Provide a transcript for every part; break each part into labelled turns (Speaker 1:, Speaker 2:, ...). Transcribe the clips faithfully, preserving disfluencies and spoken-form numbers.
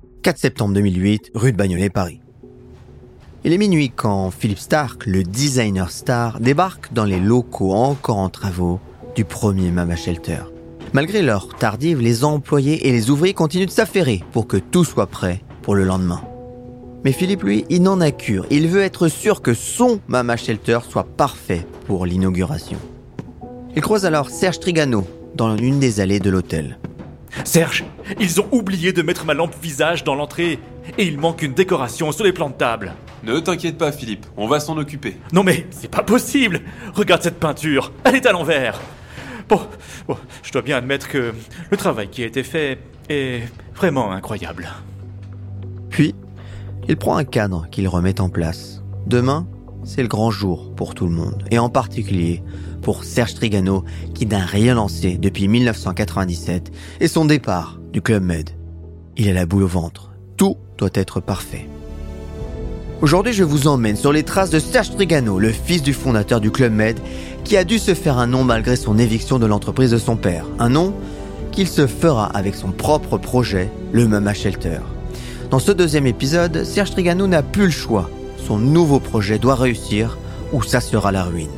Speaker 1: quatre septembre deux mille huit, rue de Bagnolet, Paris. Il est minuit quand Philippe Stark, le designer star, débarque dans les locaux encore en travaux du premier Mama Shelter. Malgré l'heure tardive, les employés et les ouvriers continuent de s'affairer pour que tout soit prêt pour le lendemain. Mais Philippe, lui, il n'en a cure. Il veut être sûr que son Mama Shelter soit parfait pour l'inauguration. Il croise alors Serge Trigano dans une des allées de l'hôtel.
Speaker 2: Serge, ils ont oublié de mettre ma lampe visage dans l'entrée et il manque une décoration sur les plans de table.
Speaker 3: Ne t'inquiète pas, Philippe, on va s'en occuper.
Speaker 2: Non mais, c'est pas possible. Regarde cette peinture, elle est à l'envers. Bon, bon, je dois bien admettre que le travail qui a été fait est vraiment incroyable.
Speaker 1: Puis, il prend un cadre qu'il remet en place. Demain, c'est le grand jour pour tout le monde, et en particulier pour Serge Trigano, qui n'a rien lancé depuis dix-neuf cent quatre-vingt-dix-sept et son départ du Club Med. Il a la boule au ventre. Tout doit être parfait. Aujourd'hui, je vous emmène sur les traces de Serge Trigano, le fils du fondateur du Club Med, qui a dû se faire un nom malgré son éviction de l'entreprise de son père. Un nom qu'il se fera avec son propre projet, le Mama Shelter. Dans ce deuxième épisode, Serge Trigano n'a plus le choix. Son nouveau projet doit réussir ou ça sera la ruine.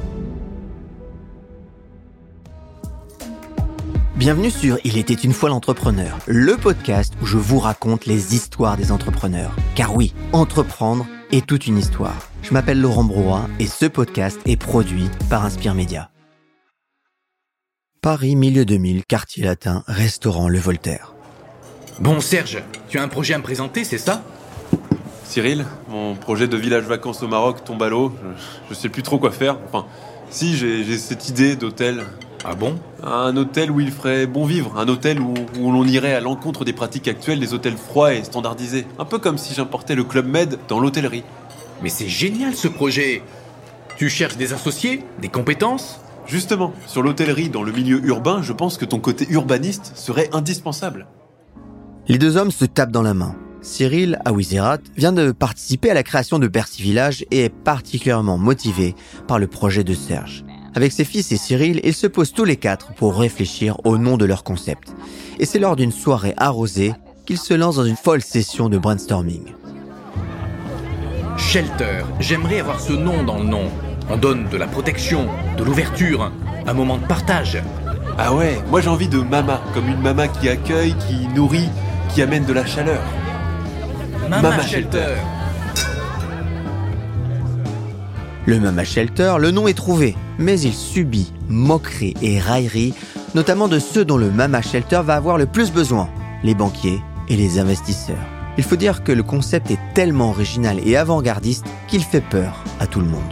Speaker 1: Bienvenue sur Il était une fois l'entrepreneur, le podcast où je vous raconte les histoires des entrepreneurs. Car oui, entreprendre est toute une histoire. Je m'appelle Laurent Brouin et ce podcast est produit par Inspire Média. Paris, milieu deux mille, quartier latin, restaurant Le Voltaire.
Speaker 4: Bon Serge, tu as un projet à me présenter, c'est ça ?
Speaker 3: Cyril, mon projet de village vacances au Maroc tombe à l'eau. Je, je sais plus trop quoi faire. Enfin, si, j'ai, j'ai cette idée d'hôtel.
Speaker 4: Ah bon ?
Speaker 3: Un hôtel où il ferait bon vivre. Un hôtel où, où l'on irait à l'encontre des pratiques actuelles des hôtels froids et standardisés. Un peu comme si j'importais le Club Med dans l'hôtellerie.
Speaker 4: Mais c'est génial ce projet ! Tu cherches des associés ? Des compétences ?
Speaker 3: Justement, sur l'hôtellerie dans le milieu urbain, je pense que ton côté urbaniste serait indispensable.
Speaker 1: Les deux hommes se tapent dans la main. Cyril Aouizerat vient de participer à la création de Bercy Village et est particulièrement motivé par le projet de Serge. Avec ses fils et Cyril, ils se posent tous les quatre pour réfléchir au nom de leur concept. Et c'est lors d'une soirée arrosée qu'ils se lancent dans une folle session de brainstorming.
Speaker 4: Shelter, j'aimerais avoir ce nom dans le nom. On donne de la protection, de l'ouverture, un moment de partage.
Speaker 3: Ah ouais, moi j'ai envie de mama, comme une mama qui accueille, qui nourrit, qui amène de la chaleur.
Speaker 4: Mama, Mama Shelter. Shelter.
Speaker 1: Le Mama Shelter, le nom est trouvé, mais il subit moqueries et railleries, notamment de ceux dont le Mama Shelter va avoir le plus besoin, les banquiers et les investisseurs. Il faut dire que le concept est tellement original et avant-gardiste qu'il fait peur à tout le monde.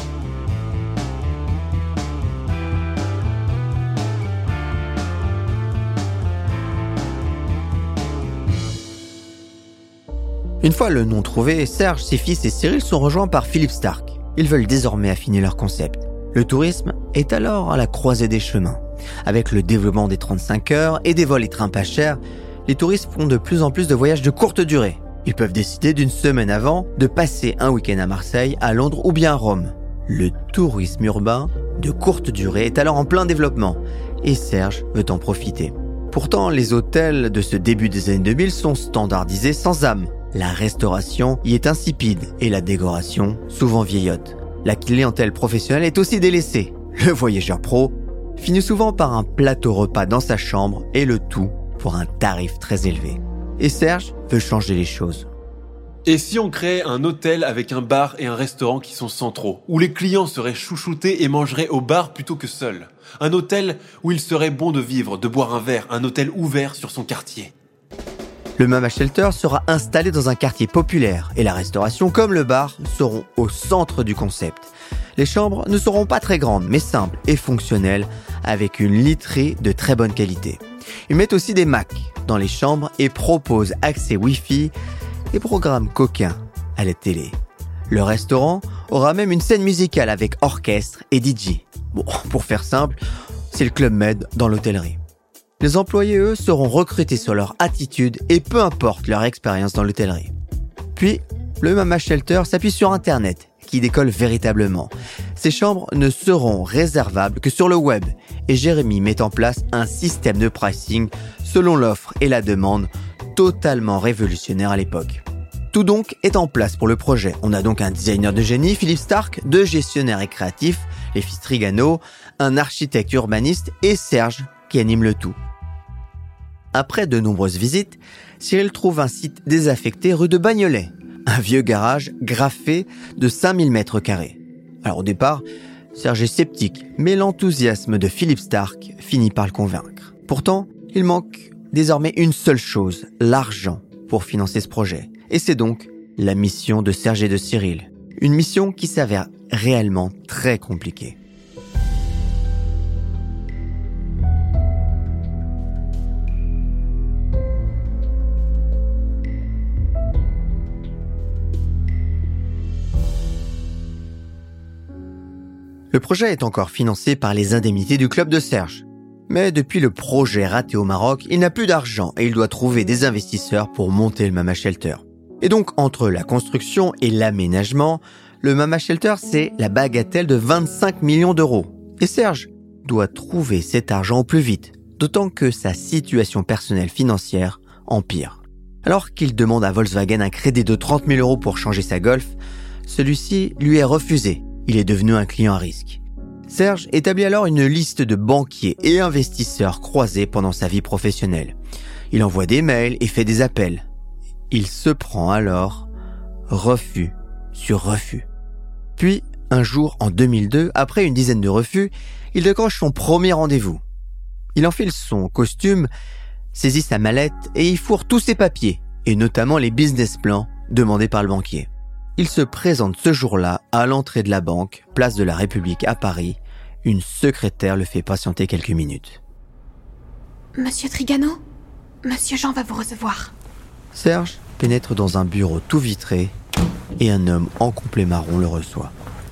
Speaker 1: Une fois le nom trouvé, Serge, ses fils et Cyril sont rejoints par Philippe Stark. Ils veulent désormais affiner leur concept. Le tourisme est alors à la croisée des chemins. Avec le développement des trente-cinq heures et des vols et trains pas chers, les touristes font de plus en plus de voyages de courte durée. Ils peuvent décider d'une semaine avant de passer un week-end à Marseille, à Londres ou bien à Rome. Le tourisme urbain de courte durée est alors en plein développement et Serge veut en profiter. Pourtant, les hôtels de ce début des années deux mille sont standardisés sans âme. La restauration y est insipide et la décoration souvent vieillotte. La clientèle professionnelle est aussi délaissée. Le voyageur pro finit souvent par un plateau repas dans sa chambre et le tout pour un tarif très élevé. Et Serge veut changer les choses.
Speaker 3: Et si on créait un hôtel avec un bar et un restaurant qui sont centraux, où les clients seraient chouchoutés et mangeraient au bar plutôt que seuls ? Un hôtel où il serait bon de vivre, de boire un verre, un hôtel ouvert sur son quartier.
Speaker 1: Le Mama Shelter sera installé dans un quartier populaire et la restauration comme le bar seront au centre du concept. Les chambres ne seront pas très grandes mais simples et fonctionnelles avec une literie de très bonne qualité. Ils mettent aussi des Macs dans les chambres et proposent accès Wi-Fi et programmes coquins à la télé. Le restaurant aura même une scène musicale avec orchestre et D J. Bon, pour faire simple, c'est le Club Med dans l'hôtellerie. Les employés, eux, seront recrutés sur leur attitude et peu importe leur expérience dans l'hôtellerie. Puis, le Mama Shelter s'appuie sur Internet, qui décolle véritablement. Ces chambres ne seront réservables que sur le web et Jérémy met en place un système de pricing selon l'offre et la demande, totalement révolutionnaire à l'époque. Tout donc est en place pour le projet. On a donc un designer de génie, Philippe Stark, deux gestionnaires et créatifs, les fils Trigano, un architecte urbaniste et Serge qui anime le tout. Après de nombreuses visites, Cyril trouve un site désaffecté rue de Bagnolet, un vieux garage graffé de cinq mille mètres carrés. Alors au départ, Serge est sceptique, mais l'enthousiasme de Philippe Stark finit par le convaincre. Pourtant, il manque désormais une seule chose, l'argent pour financer ce projet. Et c'est donc la mission de Serge et de Cyril. Une mission qui s'avère réellement très compliquée. Le projet est encore financé par les indemnités du club de Serge. Mais depuis le projet raté au Maroc, il n'a plus d'argent et il doit trouver des investisseurs pour monter le Mama Shelter. Et donc, entre la construction et l'aménagement, le Mama Shelter, c'est la bagatelle de vingt-cinq millions d'euros. Et Serge doit trouver cet argent au plus vite, d'autant que sa situation personnelle financière empire. Alors qu'il demande à Volkswagen un crédit de trente mille euros pour changer sa Golf, celui-ci lui est refusé. Il est devenu un client à risque. Serge établit alors une liste de banquiers et investisseurs croisés pendant sa vie professionnelle. Il envoie des mails et fait des appels. Il se prend alors refus sur refus. Puis, un jour en deux mille deux, après une dizaine de refus, il décroche son premier rendez-vous. Il enfile son costume, saisit sa mallette et y fourre tous ses papiers, et notamment les business plans demandés par le banquier. Il se présente ce jour-là à l'entrée de la banque, place de la République à Paris. Une secrétaire le fait patienter quelques minutes.
Speaker 5: Monsieur Trigano, Monsieur Jean va vous recevoir.
Speaker 1: Serge pénètre dans un bureau tout vitré et un homme en complet marron le reçoit.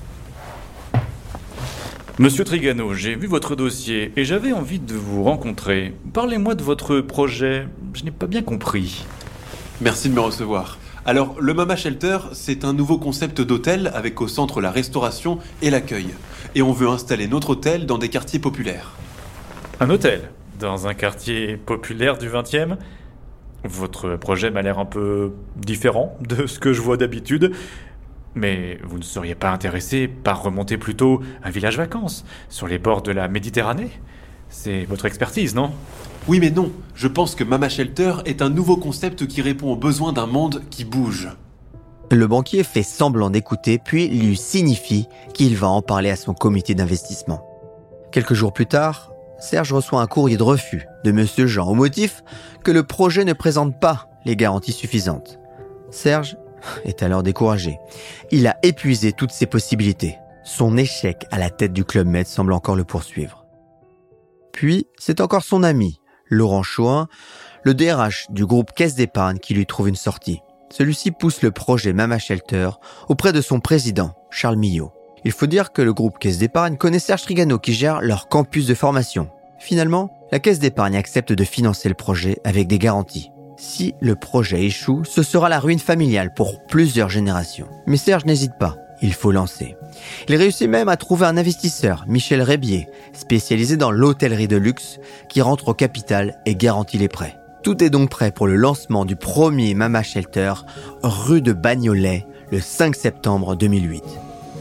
Speaker 2: Monsieur Trigano, j'ai vu votre dossier et j'avais envie de vous rencontrer. Parlez-moi de votre projet, je n'ai pas bien compris.
Speaker 3: Merci de me recevoir. Alors, le Mama Shelter, c'est un nouveau concept d'hôtel avec au centre la restauration et l'accueil. Et on veut installer notre hôtel dans des quartiers populaires.
Speaker 2: Un hôtel dans un quartier populaire du vingtième ? Votre projet m'a l'air un peu différent de ce que je vois d'habitude. Mais vous ne seriez pas intéressé par remonter plutôt un village vacances sur les bords de la Méditerranée ? C'est votre expertise, non ?
Speaker 3: Oui mais non, je pense que Mama Shelter est un nouveau concept qui répond aux besoins d'un monde qui bouge.
Speaker 1: Le banquier fait semblant d'écouter, puis lui signifie qu'il va en parler à son comité d'investissement. Quelques jours plus tard, Serge reçoit un courrier de refus de Monsieur Jean au motif que le projet ne présente pas les garanties suffisantes. Serge est alors découragé. Il a épuisé toutes ses possibilités. Son échec à la tête du Club Med semble encore le poursuivre. Puis, c'est encore son ami, Laurent Choin, le D R H du groupe Caisse d'épargne qui lui trouve une sortie. Celui-ci pousse le projet Mama Shelter auprès de son président, Charles Millot. Il faut dire que le groupe Caisse d'épargne connaît Serge Trigano qui gère leur campus de formation. Finalement, la Caisse d'épargne accepte de financer le projet avec des garanties. Si le projet échoue, ce sera la ruine familiale pour plusieurs générations. Mais Serge n'hésite pas, il faut lancer. Il réussit même à trouver un investisseur, Michel Rébier, spécialisé dans l'hôtellerie de luxe, qui rentre au capital et garantit les prêts. Tout est donc prêt pour le lancement du premier Mama Shelter, rue de Bagnolet, le cinq septembre deux mille huit.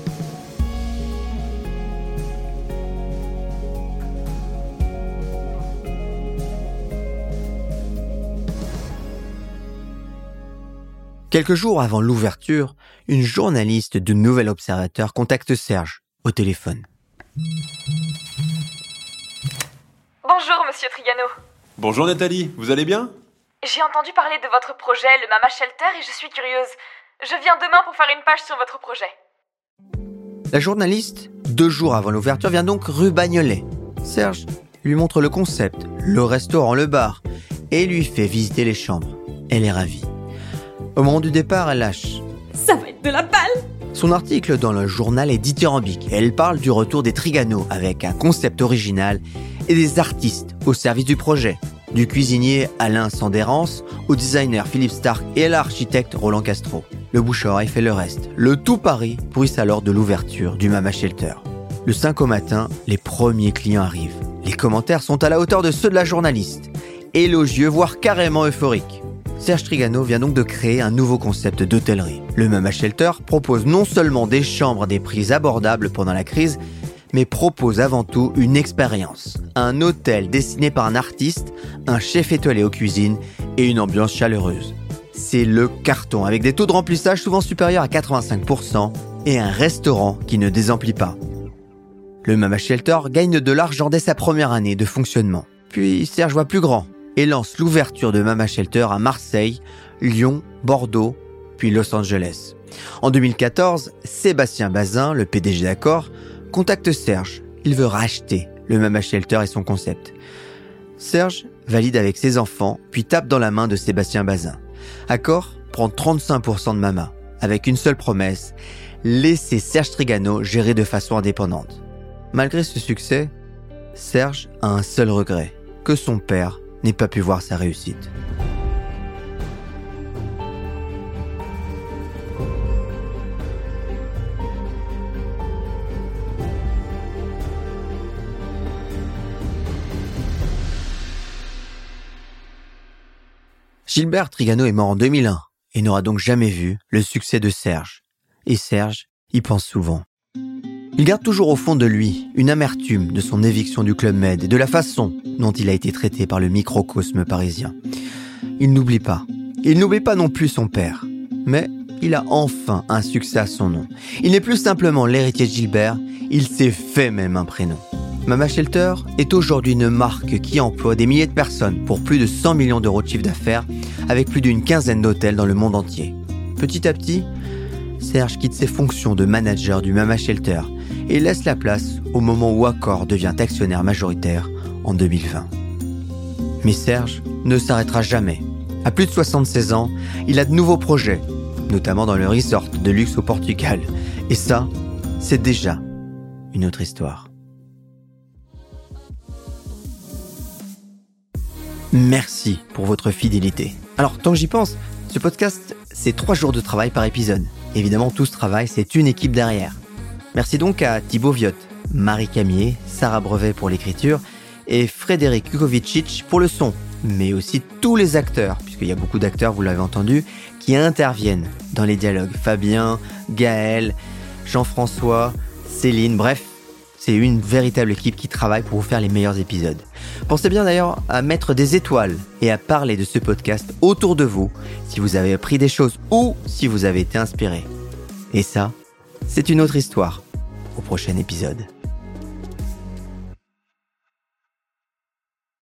Speaker 1: Quelques jours avant l'ouverture, une journaliste du Nouvel Observateur contacte Serge au téléphone.
Speaker 6: Bonjour, monsieur Trigano.
Speaker 3: Bonjour Nathalie, vous allez bien ?
Speaker 6: J'ai entendu parler de votre projet, le Mama Shelter, et je suis curieuse. Je viens demain pour faire une page sur votre projet.
Speaker 1: La journaliste, deux jours avant l'ouverture, vient donc rue Bagnolet. Serge lui montre le concept, le restaurant, le bar, et lui fait visiter les chambres. Elle est ravie. Au moment du départ, elle lâche.
Speaker 5: Ça va être de la balle!
Speaker 1: Son article dans le journal est dithyrambique. Elle parle du retour des Trigano avec un concept original et des artistes au service du projet. Du cuisinier Alain Sandérance au designer Philippe Stark et à l'architecte Roland Castro. Le bouche-à-oreille fait le reste. Le tout Paris bruisse alors de l'ouverture du Mama Shelter. Le cinq au matin, les premiers clients arrivent. Les commentaires sont à la hauteur de ceux de la journaliste. Élogieux, voire carrément euphoriques. Serge Trigano vient donc de créer un nouveau concept d'hôtellerie. Le Mama Shelter propose non seulement des chambres à des prix abordables pendant la crise, mais propose avant tout une expérience. Un hôtel dessiné par un artiste, un chef étoilé aux cuisines et une ambiance chaleureuse. C'est le carton, avec des taux de remplissage souvent supérieurs à quatre-vingt-cinq pour cent et un restaurant qui ne désemplit pas. Le Mama Shelter gagne de l'argent dès sa première année de fonctionnement. Puis Serge voit plus grand et lance l'ouverture de Mama Shelter à Marseille, Lyon, Bordeaux, puis Los Angeles. En deux mille quatorze, Sébastien Bazin, le P D G d'Accor, contacte Serge. Il veut racheter le Mama Shelter et son concept. Serge valide avec ses enfants, puis tape dans la main de Sébastien Bazin. Accor prend trente-cinq pour cent de Mama, avec une seule promesse, laisser Serge Trigano gérer de façon indépendante. Malgré ce succès, Serge a un seul regret, que son père n'ait pas pu voir sa réussite. Gilbert Trigano est mort en deux mille un et n'aura donc jamais vu le succès de Serge. Et Serge y pense souvent. Il garde toujours au fond de lui une amertume de son éviction du Club Med et de la façon dont il a été traité par le microcosme parisien. Il n'oublie pas. Il n'oublie pas non plus son père. Mais il a enfin un succès à son nom. Il n'est plus simplement l'héritier de Gilbert, il s'est fait même un prénom. Mama Shelter est aujourd'hui une marque qui emploie des milliers de personnes pour plus de cent millions d'euros de chiffre d'affaires avec plus d'une quinzaine d'hôtels dans le monde entier. Petit à petit, Serge quitte ses fonctions de manager du Mama Shelter et laisse la place au moment où Accor devient actionnaire majoritaire en deux mille vingt. Mais Serge ne s'arrêtera jamais. À plus de soixante-seize ans, il a de nouveaux projets, notamment dans le resort de luxe au Portugal. Et ça, c'est déjà une autre histoire. Merci pour votre fidélité. Alors, tant que j'y pense, ce podcast, c'est trois jours de travail par épisode. Évidemment, tout ce travail, c'est une équipe derrière. Merci donc à Thibaut Viotte, Marie Camier, Sarah Brevet pour l'écriture et Frédéric Kukovicic pour le son, mais aussi tous les acteurs, puisqu'il y a beaucoup d'acteurs, vous l'avez entendu, qui interviennent dans les dialogues. Fabien, Gaël, Jean-François, Céline, bref, c'est une véritable équipe qui travaille pour vous faire les meilleurs épisodes. Pensez bien d'ailleurs à mettre des étoiles et à parler de ce podcast autour de vous si vous avez appris des choses ou si vous avez été inspiré. Et ça, c'est une autre histoire au prochain épisode.